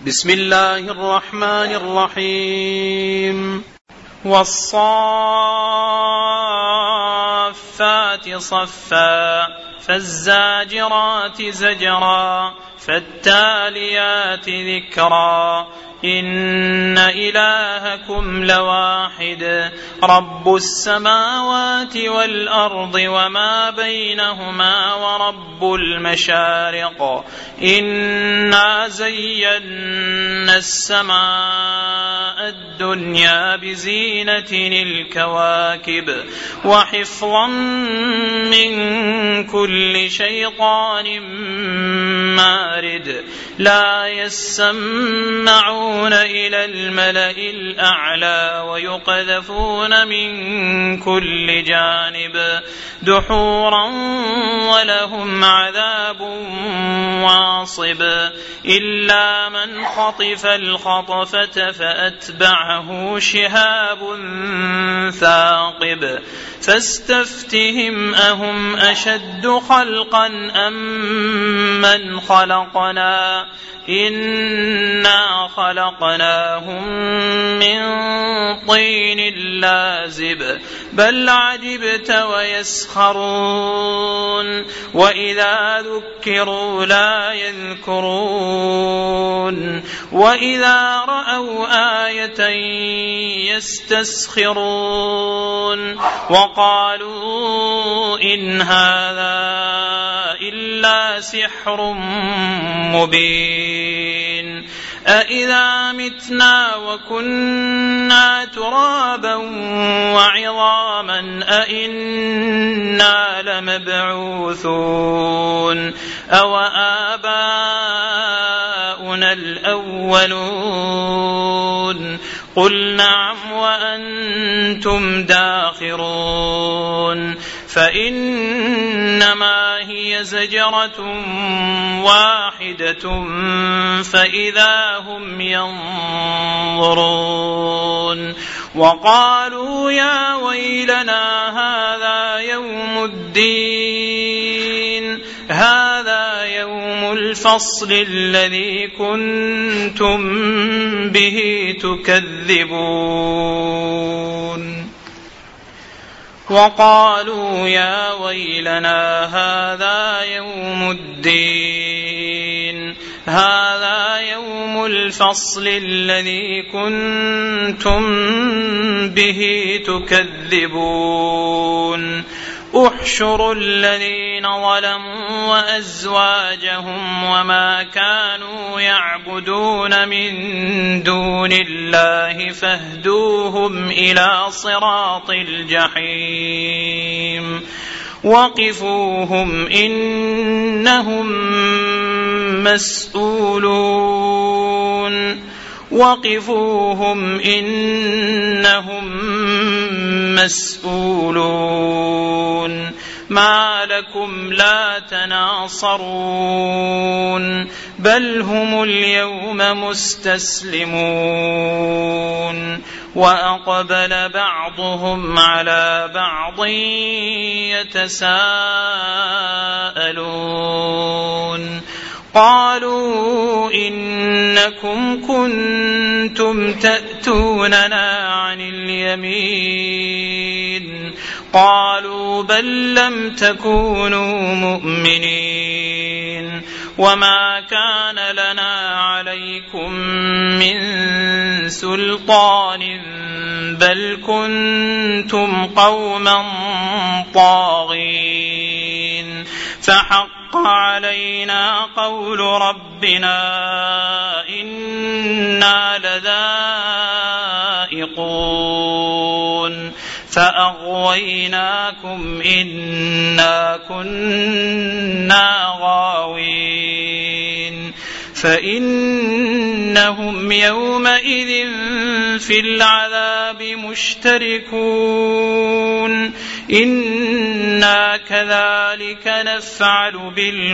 بسم الله الرحمن الرحيم. والصافات صفا فالزاجرات زجرا فالتاليات ذكرا إن إلهكم لواحد رب السماوات والأرض وما بينهما ورب المشارق إنا زينا السماء الدنيا بزينة الكواكب وحفظا من كل شيطان مارد لا يسمعون إلى الملأ الأعلى ويقذفون من كل جانب دحورا ولهم عذاب واصب إلا من خطف الخطفة فأتبعه شهاب ثاقب فاستفتهم أهم أشد خلقا أم من خلقنا إنا خلقناهم من طين لازب بل عجبت ويسخرون وإذا ذكروا لا يذكرون وإذا رأوا آية يستسخرون وقالوا إن هذا إلا سحر مبين أإذا متنا وكنا ترابا وعظاما أإنا لمبعوثون أو آباؤنا الأولون قل نعم وأنتم داخرون فإنما هي زجرة واحدة فإذا هم ينظرون وقالوا يا ويلنا هذا يوم الدين هذا يوم الفصل الذي كنتم به تكذبون وقالوا يا ويلنا هذا يوم الدين هذا يوم الفصل الذي كنتم به تكذبون احشروا الذين ظلموا وأزواجهم وما كانوا يعبدون من دون الله فاهدوهم إلى صراط الجحيم وقفوهم إنهم مسؤولون وقفوهم إنهم مسؤولون ما لكم لا تناصرون بل هم اليوم مستسلمون وأقبل بعضهم على بعض يتساءلون قالوا إنكم كنتم تأتوننا عن اليمين قالوا بل لم تكونوا مؤمنين وما كان لنا عليكم من سلطان بل كنتم قوما طاغين فحق علينا قول ربنا إنا لذائقون فأغويناكم إنا كنا غاوين فإنهم يومئذ في العذاب مشتركون إنا كذلك نفعل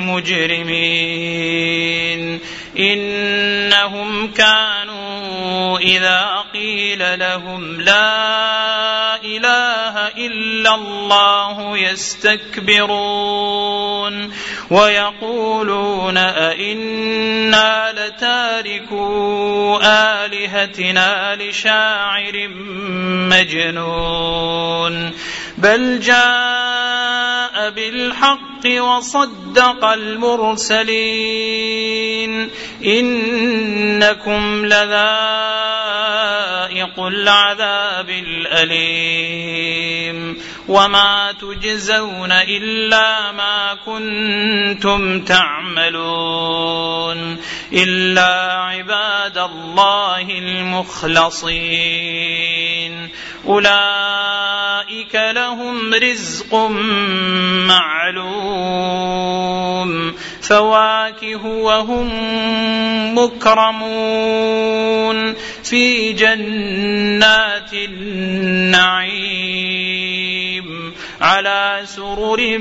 بالمجرمين إنهم كانوا إذا قيل لهم لا إله إلا الله يستكبرون ويقولون أئنا لتاركو آلهتنا لشاعر مجنون بل جاء بالحق وصدق المرسلين إنكم لذائق العذاب الأليم وما تجزون إلا ما كنتم تعملون إلا عباد الله المخلصين أولئك لهم رزق معلوم فواكه وهم مكرمون في جنات النعيم على سرر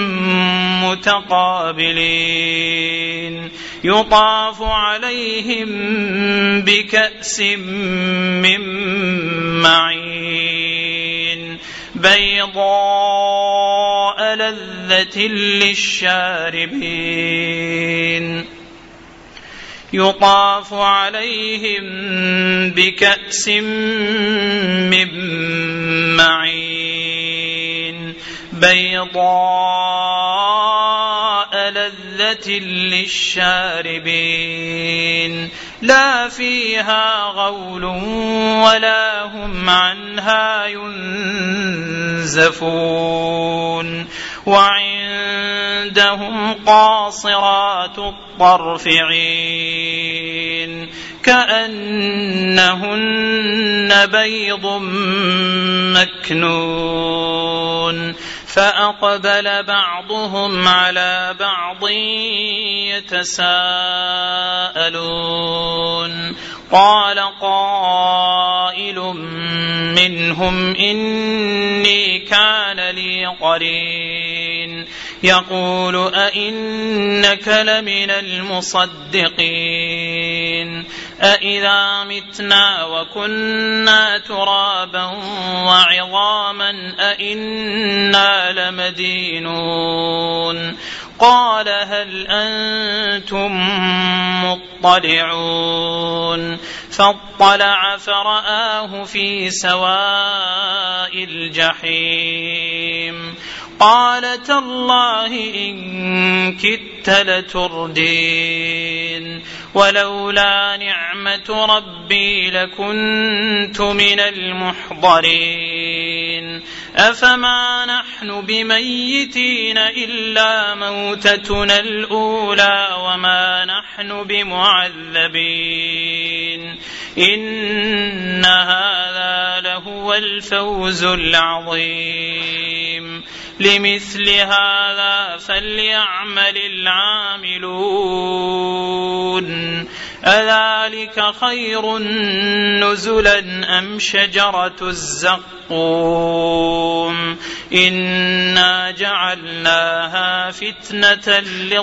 متقابلين يطاف عليهم بكأس من معين بيضاء لذة للشاربين يطاف عليهم بكأس من معين بيضاء لذة للشاربين لا فيها غول ولا هم عنها ينزفون وعندهم قاصرات الطرف عين كأنهن بيض مكنون فأقبل بعضهم على بعض يتساءلون قال قائل منهم إني كان لي قرين يقول أئنك لمن المصدقين أئذا متنا وكنا ترابا وعظاما أئنا لمدينون قال هل أنتم مطلعون فاطلع فرآه في سواء الجحيم قال تالله إن كدت لتردين ولولا نعمة ربي لكنت من المحضرين أفما نحن بميتين إلا موتتنا الأولى وما نحن بمعذبين إن هذا لهو الفوز العظيم لمثل هذا فليعمل العاملون أذلك خير نزلا أم شجرة الزقوم إنا جعلناها فتنة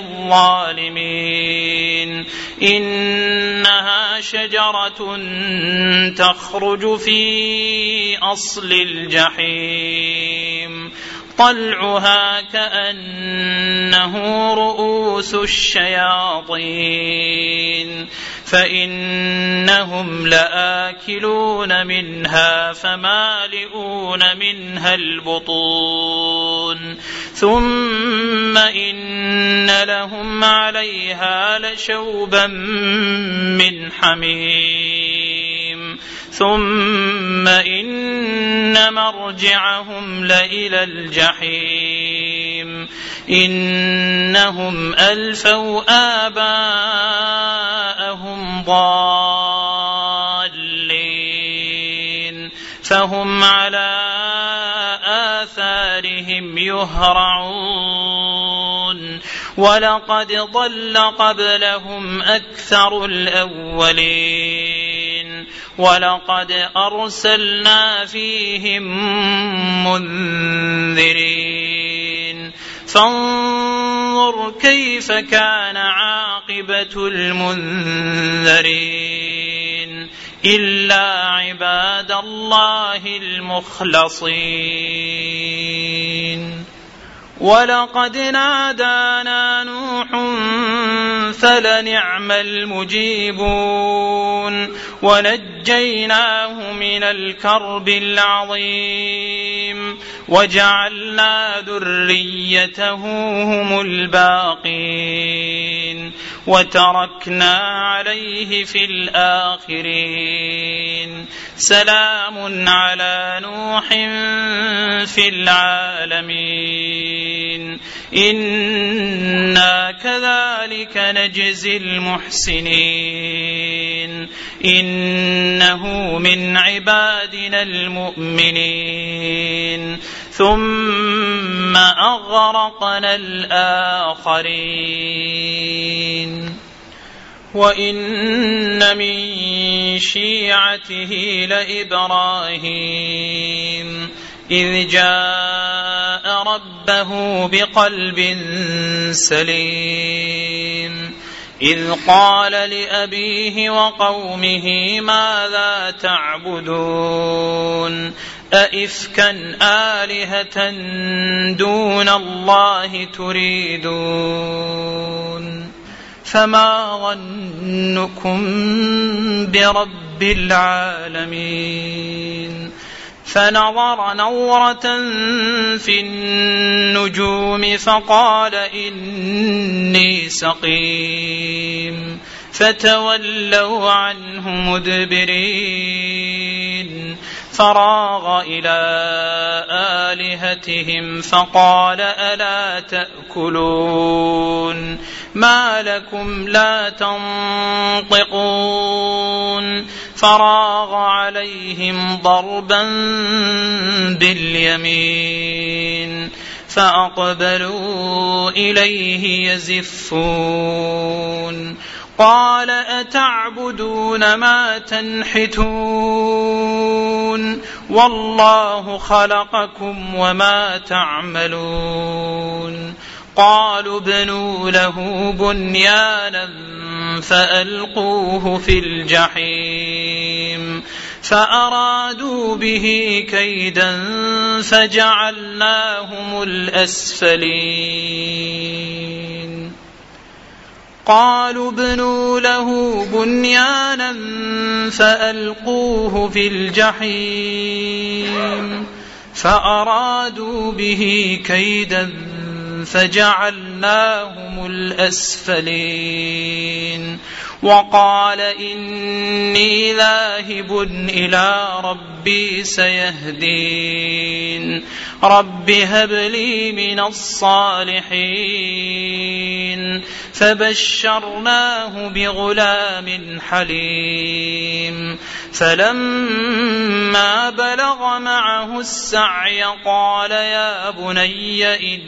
للظالمين إنها شجرة تخرج في أصل الجحيم طلعها كأنه رؤوس الشياطين فإنهم لآكلون منها فمالئون منها البطون ثم إن لهم عليها لشوبا من حميم ثم إن مرجعهم لإلى الجحيم إنهم ألفوا آباءهم ضالين فهم على آثارهم يهرعون ولقد ضل قبلهم أكثر الأولين ولقد أرسلنا فيهم منذرين فانظر كيف كان عاقبة المنذرين إلا عباد الله المخلصين. ولقد نادانا نوح فلنعم المجيبون ونجيناه من الكرب العظيم وجعلنا ذريته هم الباقين وتركنا عليه في الآخرين. سلام على نوح في العالمين إنا كذلك نجزي المحسنين إنه من عبادنا المؤمنين ثم أغرقنا الآخرين. وإن من شيعته لإبراهيم إذ جاء ربه بقلب سليم إذ قال لأبيه وقومه ماذا تعبدون أئفكا آلهة دون الله تريدون فما ظنكم برب العالمين. فنظر نظرة في النجوم فقال إني سقيم فتولوا عنه مدبرين. فراغ إلى آلهتهم فقال ألا تأكلون ما لكم لا تنطقون. فراغ عليهم ضربا باليمين فأقبلوا إليه يزفون. قال أتعبدون ما تنحتون والله خلقكم وما تعملون. قالوا ابنوا له بنيانا فألقوه في الجحيم فأرادوا به كيدا فجعلناهم الأسفلين. قالوا ابنوا له بنيانا فألقوه في الجحيم فأرادوا به كيدا فجعلناهم الأسفلين. وقال إني ذاهب إلى ربي سيهدين. رب هب لي من الصالحين. فبشرناه بغلام حليم. فلما بلغ معه السعي قال يا بني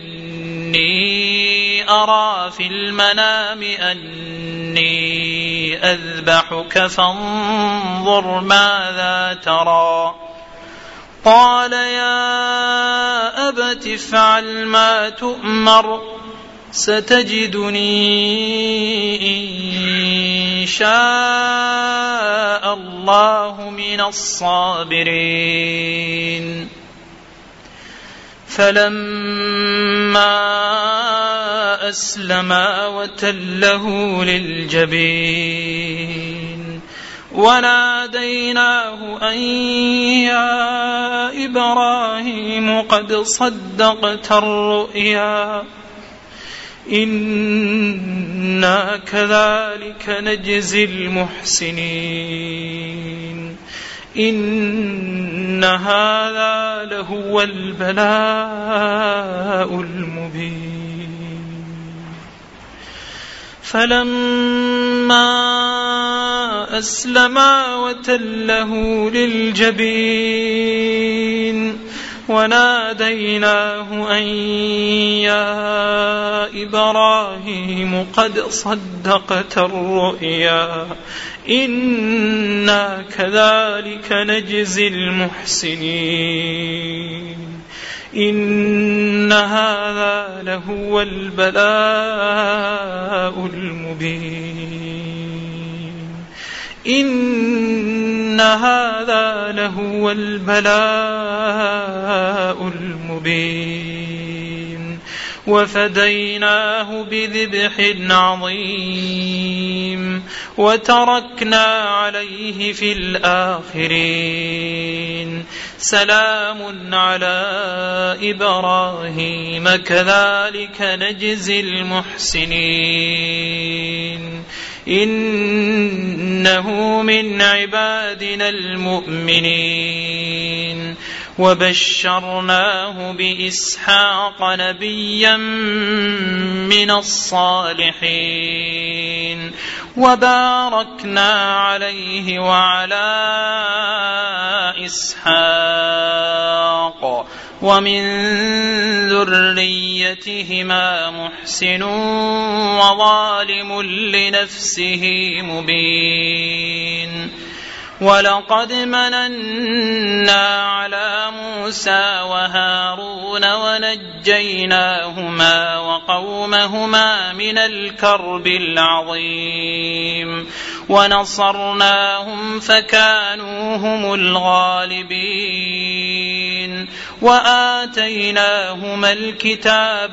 إني أرى في المنام أني أذبحك فانظر ماذا ترى. قال يا أبت افعل ما تؤمر ستجدني إن شاء الله من الصابرين. فلما أسلما وتله للجبين وناديناه أن يا إبراهيم قد صدقت الرؤيا إنا كذلك نجزي المحسنين إن هذا لهو البلاء المبين. فلما أسلما وتله للجبين وناديناه أن يا إبراهيم قد صدقت الرؤيا إنا كذلك نجزي المحسنين إن هذا لهو البلاء المبين. إن إن هذا لهو البلاء المبين وفديناه بذبح عظيم وتركنا عليه في الآخرين سلام على إبراهيم كذلك نجزي المحسنين إنه من عبادنا المؤمنين وبشرناه بإسحاق نبيا من الصالحين وباركنا عليه وعلى إسحاق ومن ذريتهما محسن وظالم لنفسه مبين ولقد مننا على موسى وهارون ونجيناهما وقومهما من الكرب العظيم ونصرناهم فكانوا هم الغالبين وآتيناهما الكتاب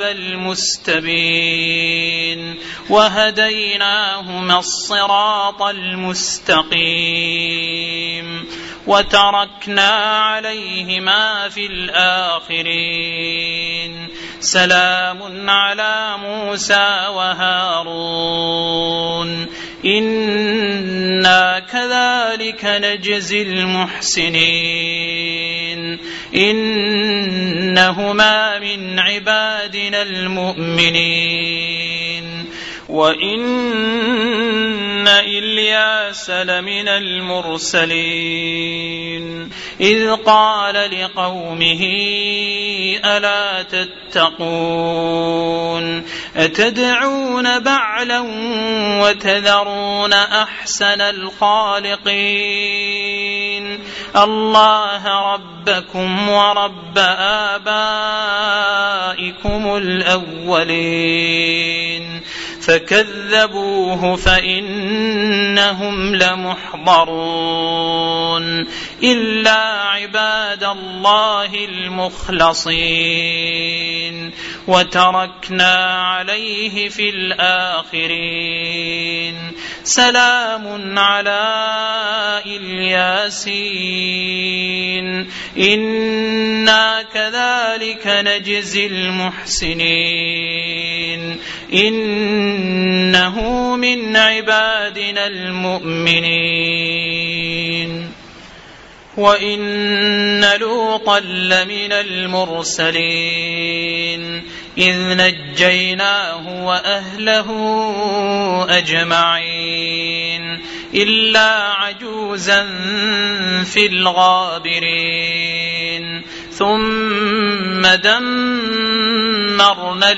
المستبين وهديناهما الصراط المستقيم وتركنا عليهما في الآخرين سلام على موسى وهارون إنا كذلك نجزي المحسنين إنهما من عبادنا المؤمنين وإن إلياس لمن المرسلين إذ قال لقومه ألا تتقون أتدعون بعلا وتذرون أحسن الخالقين الله ربكم ورب آبائكم الأولين فكذبوه فإنهم لمحضرون إلا عباد الله المخلصين وتركنا عليه في الآخرين سلام على الياسين إنا كذلك نجزي المحسنين إنه من عبادنا المؤمنين وإن لوطا لمن المرسلين إذ نجيناه وأهله أجمعين إلا عجوزا في الغابرين ثم دمرنا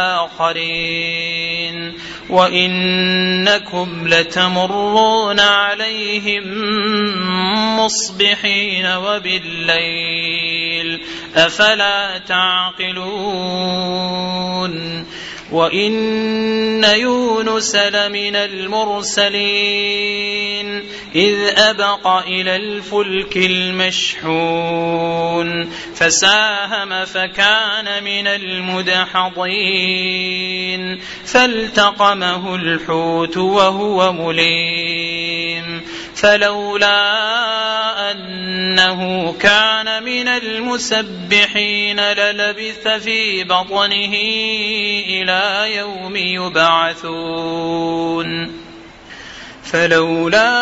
الآخرين وإنكم لتمرون عليهم مصبحين وبالليل أفلا تعقلون وإن يونس لمن المرسلين إذ أبق إلى الفلك المشحون فساهم فكان من المدحضين فالتقمه الحوت وهو مليم فلولا أنه كان من المسبحين للبث في بطنه إلى يوم يبعثون فلولا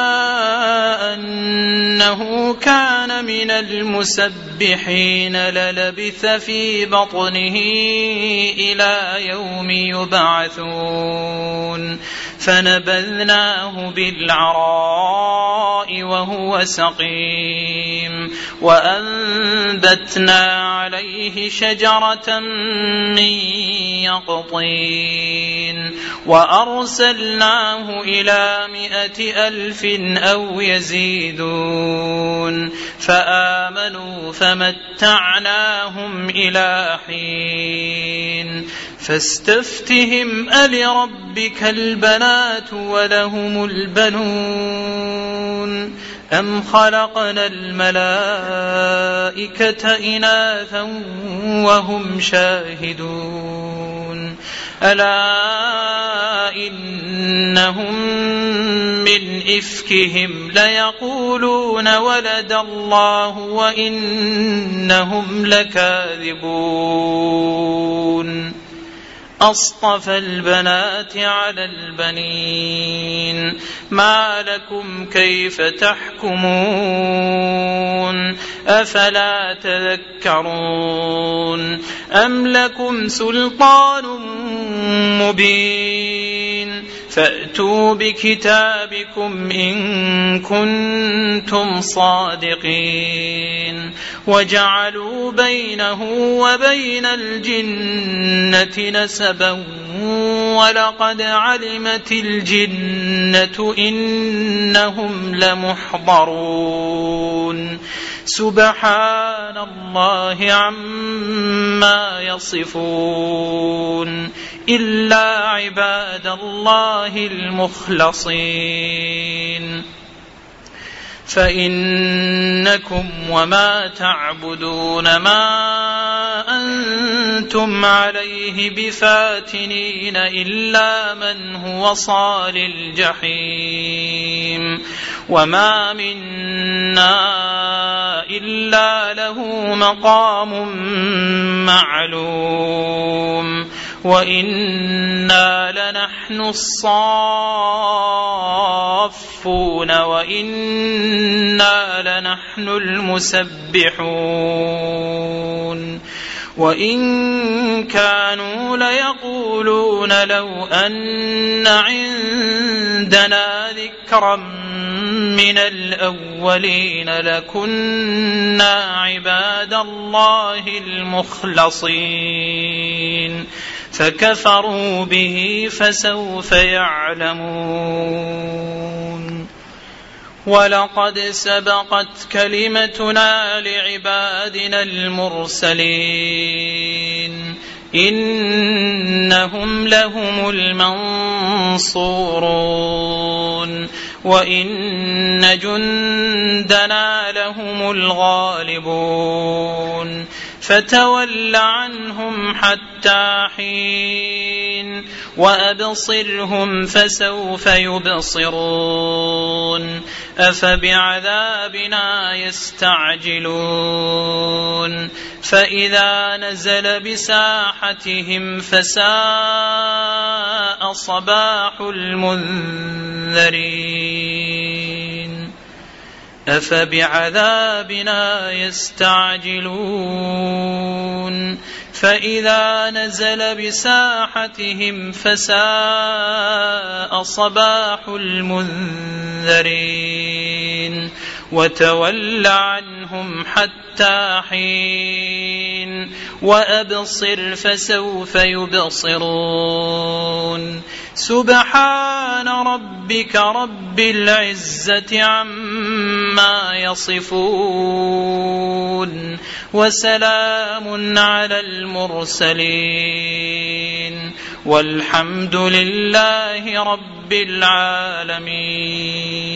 أنه كان من المسبحين للبث في بطنه إلى يوم يبعثون فنبذناه بالعراء وهو سقيم وأنبتنا عليه شجرة من يقطين وأرسلناه إلى 100,000 أو يزيدون فآمنوا فمتعناهم إلى حين فاستفتهم ألربك البنات ولهم البنون أم خلقنا الملائكة إناثا وهم شاهدون ألا إنهم من إفكهم ليقولون ولد الله وإنهم لكاذبون أصطفى البنات على البنين ما لكم كيف تحكمون أفلا تذكرون أم لكم سلطان مبين فأتوا بكتابكم إن كنتم صادقين وجعلوا بينه وبين الجنة نسبا ولقد علمت الجنة إنهم لمحضرون سبحان الله عما يصفون إلا عباد الله المخلصين فإنكم وما تعبدون ما أنتم عليه بفاتنين إلا من هو صال الجحيم وما منا إلا له مقام معلوم وإنا لنحن الصافون وإنا لنحن المسبحون وإن كانوا ليقولون لو أن عندنا ذكرا من الأولين لكنا عباد الله المخلصين فكفروا به فسوف يعلمون ولقد سبقت كلمتنا لعبادنا المرسلين إنهم لهم المنصورون وإن جندنا لهم الغالبون فتول عنهم حتى حين وأبصرهم فسوف يبصرون أفبعذابنا يستعجلون فإذا نزل بساحتهم فساء صباح المنذرين أفبعذابنا يستعجلون فإذا نزل بساحتهم فساء صباح المنذرين وتول عنهم حتى حين وأبصر فسوف يبصرون سبحان ربك رب العزة عما يصفون وسلام على المرسلين والحمد لله رب العالمين.